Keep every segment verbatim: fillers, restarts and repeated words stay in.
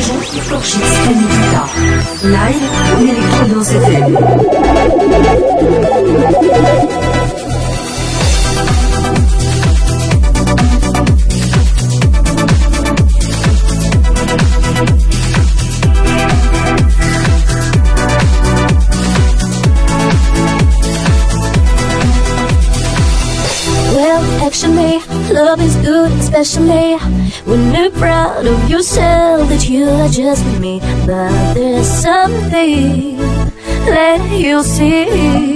Agent Porchis Canita. Live ou Electrodance F M. Actually, love is good, especially when you're proud of yourself that you are just with me. But there's something that you'll see.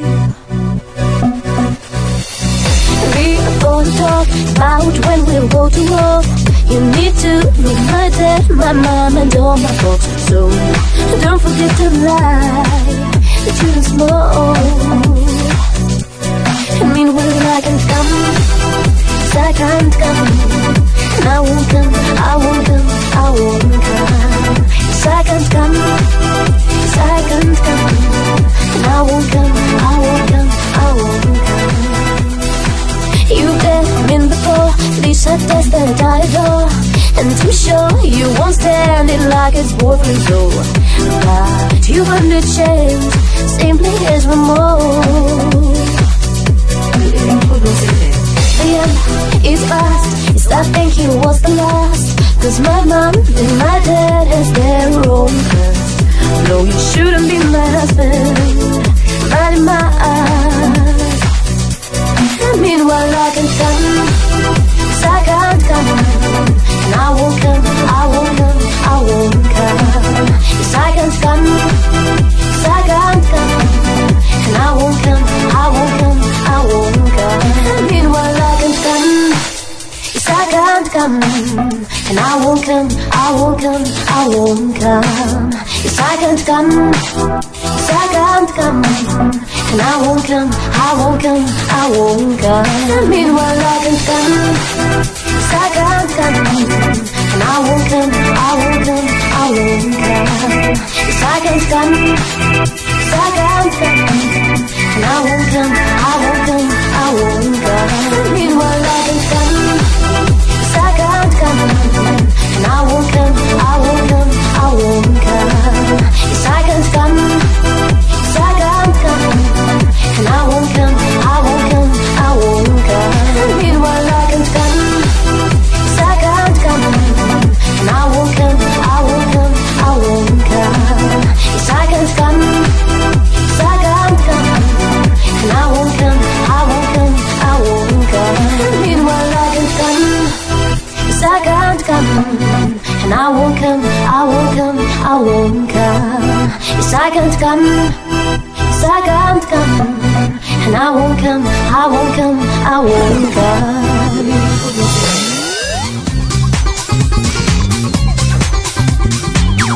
Before we talk about when we'll go to war, you need to meet my dad, my mom, and all my folks. So don't forget to lie that you don't smoke. And meanwhile I can come, 'cause I can't come. And I won't come, I won't come, I won't come. 'Cause I can't come, 'cause I can't come. And I won't come, I won't come, I won't come. You've been before, these are tests that I adore. And I'm sure you won't stand it like it's boyfriend soul. But you've earned a chance, simply as one more. The end is fast, it's I think it was the last. 'Cause my mom and my dad has their own plans. No, you shouldn't be my husband, but in my eyes. And meanwhile I can come, 'cause I can't come. And I won't come, I won't come, I won't come. 'Cause I can't come, 'cause I can't come. And I won't come, I won't come, I won't come. And meanwhile I can come, 'cause I can't come. And I won't come, I won't come, I won't come. 'Cause I can't come, 'cause I can't come. And I won't come, I won't come, I won't come. And meanwhile I can come, 'cause I can't come. And I won't come, I won't come, I won't come. 'Cause I can't come, 'cause I can't come. And I won't come, I won't come, I won't come. And meanwhile I can come, 'cause I can't come. And I won't come, I won't come, I won't come. 'Cause I can't come, 'cause I can't come. And I won't come, I won't come, I won't come. And meanwhile I can come, 'cause I can't come. And I won't come, I won't come, I won't come. 'Cause I can't come, 'cause I can't come. And I won't come, I won't come, I won't come. And meanwhile I can come, 'cause I can't come. And I won't come, I won't come, I won't come. 'Cause I can't come, 'cause I can't come. And I won't come, I won't come, I won't come.